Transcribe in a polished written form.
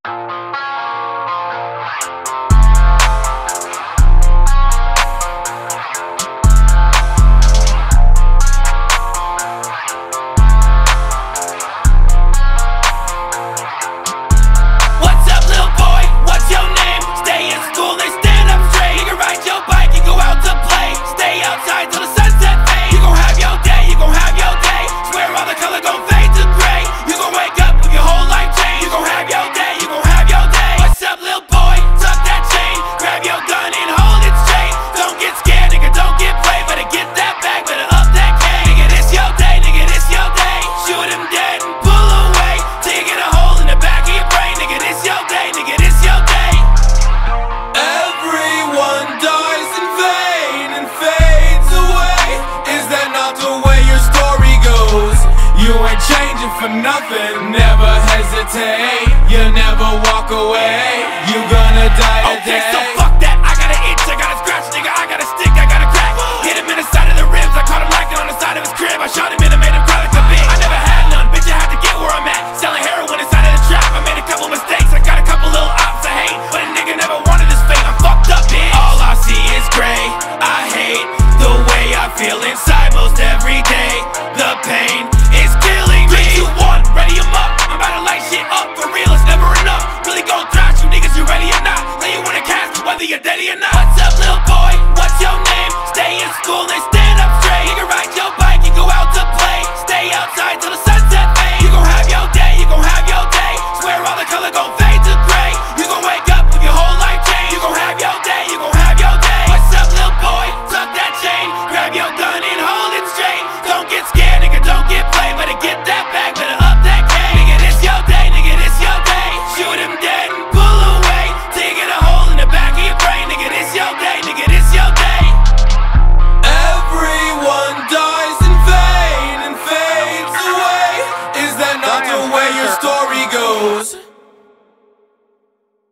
For nothing, never hesitate. You never walk away. You gonna die today. Okay, so fuck that. I got an itch, I got a scratch, nigga. I got a stick, I got a crack. Hit him in the side of the ribs. I caught him lacking on the side of his crib. I shot him in and made him cry like a bitch. I never had none, bitch. I had to get where I'm at. Selling heroin inside of the trap. I made a couple mistakes. I got a couple little ops I hate, but a nigga never wanted his fate. I'm fucked up, bitch. All I see is gray. I hate the way I feel inside most every day. The pain is killing me. 3, 2, 1, ready 'em up. I'm about to light shit up for real. It's never enough. Really gon' thrash you niggas. You ready or not? Lay you in a casket whether you're dead or not. What's up, little boy? What's your name? Stay in school and stand up straight. You can ride your bike and go out to play. Stay outside till the sunset fades. You gon' have your day. You gon' have your day. Swear all the color gon' fade to gray. You gon' wake up with your whole life change. You gon' have your day. You gon' have your day. What's up, little boy? Tuck that chain. Grab your gun and hold it straight. Don't get scared, nigga. Don't get played. Better get that back. Better up that game. Nigga, this your day. Nigga, this your day. Shoot him dead and pull away. Till you get a hole in the back of your brain. Nigga, this your day. Nigga, this your day. Everyone dies in vain and fades away. Is that not the way your story goes?